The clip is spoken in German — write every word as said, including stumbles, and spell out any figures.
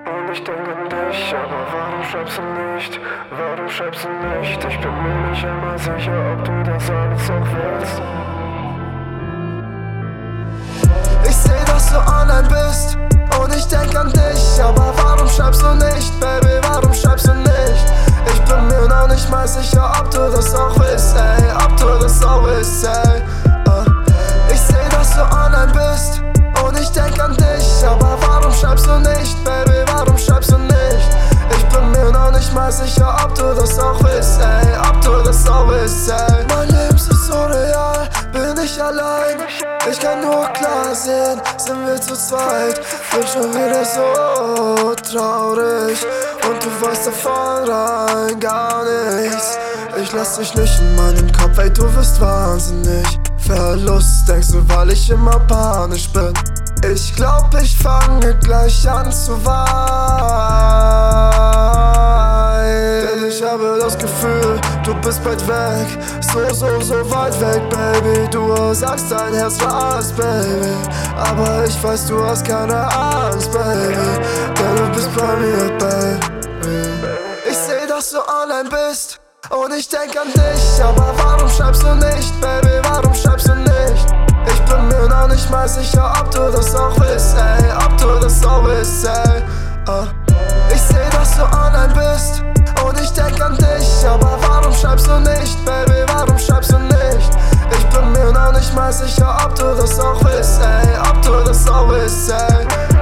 Und ich denke an dich, aber warum schreibst du nicht? Warum schreibst du nicht? Ich bin mir nicht immer sicher, ob du das alles auch willst. Ich seh, dass du online bist und ich denk an dich, aber warum schreibst du nicht, Baby, warum schreibst du nicht? Ich bin mir noch nicht mal sicher, ob du das auch willst, ey, ob du das auch willst, ey. uh. Ich seh, dass du online bist und ich denk an dich, aber warum schreibst du nicht, Baby, warum schreibst du nicht? Ich bin mir noch nicht mal sicher, ob du das auch willst, ey, ob du das auch willst, ey. Mein Leben ist so real, bin ich allein. Ich kann nur klar sehen, sind wir zu zweit. Bin schon wieder so traurig und du weißt davon rein gar nichts. Ich lass dich nicht in meinen Kopf, ey, du wirst wahnsinnig. Verlust denkst du, weil ich immer panisch bin. Ich glaub, ich fange gleich an zu weinen. Denn ich habe das Gefühl, du bist bald weg. So, so, so weit weg, Baby. Du sagst, dein Herz war alles, Baby. Aber ich weiß, du hast keine Angst, Baby. Denn du bist bei mir, Baby. Ich seh, dass du online bist und ich denk an dich, aber warum schreibst du nicht, Baby, warum schreibst du nicht? Ich bin mir noch nicht mal sicher, ob du das auch willst, ey, ob du das auch willst, ey. uh. Ich seh, dass du online bist und ich denk an dich, aber warum schreibst du nicht, Baby, warum schreibst du nicht? Ich bin mir noch nicht mal sicher, ob du das auch willst, ey, ob du das auch willst, ey.